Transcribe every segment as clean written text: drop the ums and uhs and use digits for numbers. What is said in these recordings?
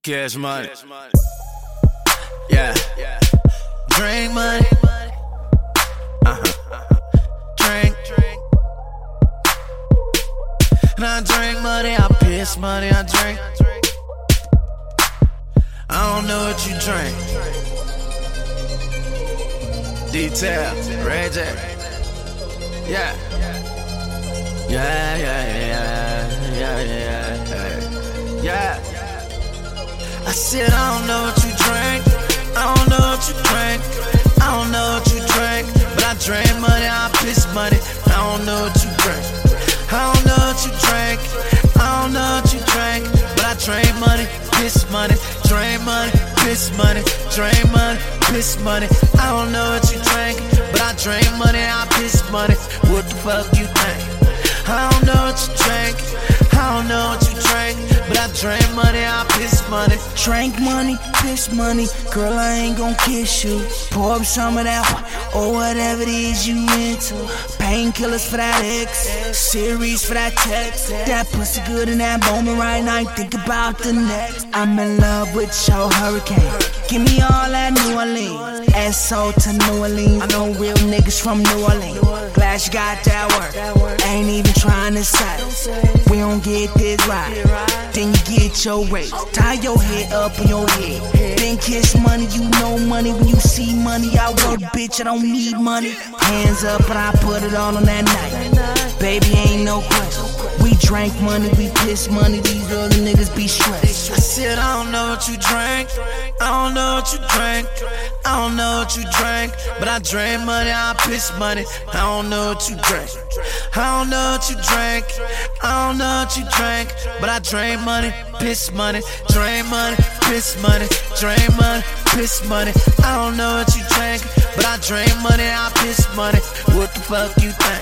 Cash money. Yeah. Drink money. Drink. And I drink money, I piss money, I drink. I don't know what you drink. Detail, Ray J. Yeah. Yeah. I said I don't know what you drink. I don't know what you drink. I don't know what you drink. But I drink money, I piss money. I don't know what you drink. I don't know what you drink. I don't know what you drink. But I drink money, piss money. Drink money, piss money. Drink money, piss money. I don't know what you drink. But I drink money, I piss money. What the fuck you think? I don't know what you drink. I don't know what you drink. But I drink money, I piss money. Drink money, piss money. Girl, I ain't gon' kiss you. Pour up some of that or whatever it is you into. Painkillers for that X, series for that text. That pussy good in that moment right now. Think about the next. I'm in love with your hurricane. Give me all that New Orleans. SO to New Orleans. I know real niggas from New Orleans. Glad you got that work. Ain't even trying to say we don't get this right. Then you get your raise. Tie your head up on your head. Then kiss money, you know money. When you see money, I work, bitch, I don't need money. Hands up, but I put it all on that night. Baby, ain't no question. We drank money, we piss money. These other niggas be stressed. I said I don't know what you drank. I don't know what you drank. I don't know what you drank. But I drank money, I piss money. I don't know what you drank. I don't know what you drank. I don't know what you drank. But I drank money, piss money. Drank money, piss money. Drank money, piss money. I don't know what you drank. But I drank money, I piss money. What the fuck you think?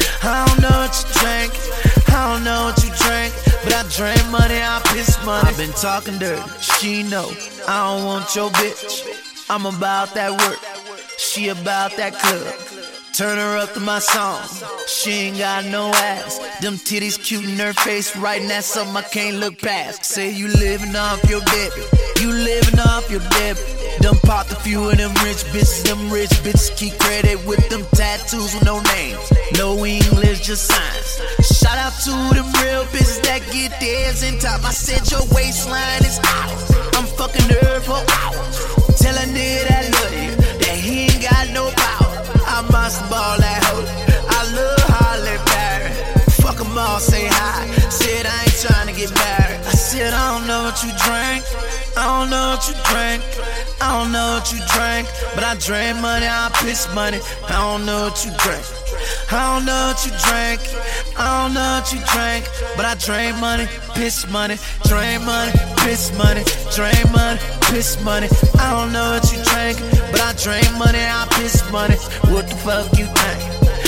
I don't know what you drank. I don't know what you drank. But I drank money, I piss money. I've been talking dirty, she know I don't want your bitch. I'm about that work, she about that club. Turn her up to my song, she ain't got no ass. Them titties cute in her face, right now something I can't look past. Say you living off your debit, you living off your debit. Done popped a few of them rich bitches keep credit with them tattoos with no names. No English, just signs. Shout out to them real bitches that get theirs in top. I said your waistline is out. I'm fucking her for hours. Tell a nigga that love you, that he ain't got no power. I must ball that hoe. I love Holly Berry. Fuck 'em all, say hi. Said I ain't trying to get married. I said I don't know what you drank. I don't know what you drank. I don't know what you drank. But I drank money, I piss money. I don't know what you drank. I don't know what you drank. I don't know what you drank. But I drank money, piss money. Drank money, piss money. Drank money, piss money. I don't know what you drank. But I drank money, I piss money. What the fuck you think?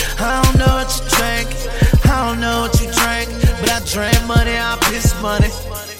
I don't know what you drank. I don't know what you drank. But I drank money, I piss money.